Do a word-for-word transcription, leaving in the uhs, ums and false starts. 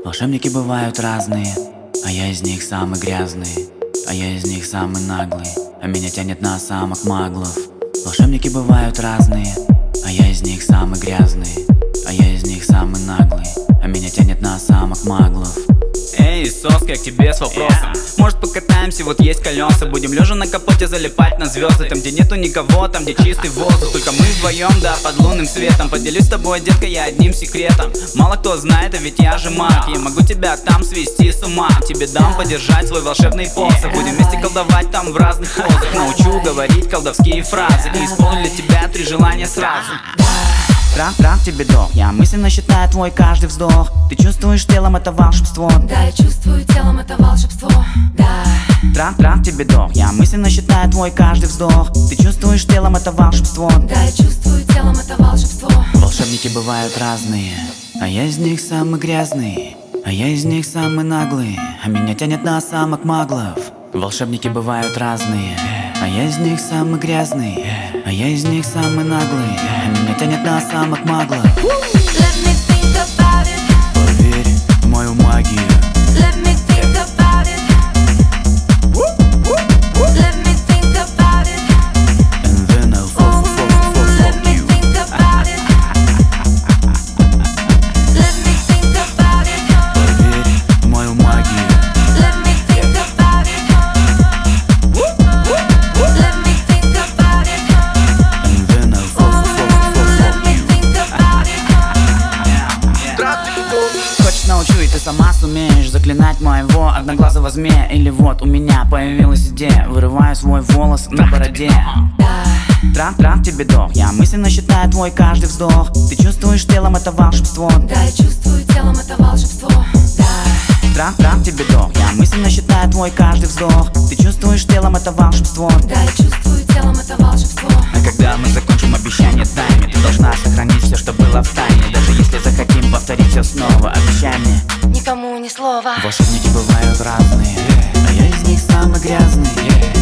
Волшебники бывают разные, а я из них самый грязный, а я из них самый наглый, а меня тянет на самок маглов. Волшебники бывают разные, а я из них самый грязный, а я из них самый наглый, а меня тянет на самок маглов. Эй, соска, к тебе с вопросом. Может покатаемся, вот есть колеса. Будем лежа на капоте залипать на звезды. Там, где нету никого, там, где чистый воздух. Только мы вдвоем, да, под лунным светом. Поделюсь с тобой, детка, я одним секретом. Мало кто знает, а ведь я же маг. Я могу тебя там свести с ума. Тебе дам подержать свой волшебный посох. Будем вместе колдовать там в разных позах. Научу говорить колдовские фразы и исполню для тебя три желания сразу. Трах-трах тебе дох, я мысленно считаю твой каждый вздох. Ты чувствуешь телом это волшебство? Да, я чувствую телом это волшебство, да. Трах-трах тебе дох, я мысленно считаю твой каждый вздох. Ты чувствуешь телом это волшебство? Да, я чувствую телом это волшебство. Волшебники бывают разные, а я из них самый грязный, а я из них самый наглый, а меня тянет на самок маглов. Волшебники бывают разные, а я из них самый грязный, а я из них самый наглый, а меня тянет на самок маглов. Let me think about it. Поверь в мою магию. Let me think about it. Let me think about it. And then I'll fuck, fuck, fuck, Let fuck me you. think about it. Let me think about it. Поверь в мою магию. Let me think about it. Let me think about it. And then I'll fuck, fuck, fuck, Let fuck me you. think about it. Хочешь научу, и ты сама сумеешь заклинать моего одноглазого змея. Или вот у меня появилась идея, вырываю свой волос на бороде. Трах-трах тебе дох, я мысленно считаю твой каждый вздох. Ты чувствуешь телом это волшебство? Да, я чувствую телом это волшебство, да. Трах-трах тебе дох, я мысленно считаю твой каждый вздох. Ты чувствуешь телом это волшебство? Да, я чувствую телом это волшебство. А когда мы закончим обещание тайны, ты должна сохранить все, что было в тайне. Даже если захотим повторить все снова, обещай мне. Никому ни слова. Волшебники бывают разные, а я из них самый грязный,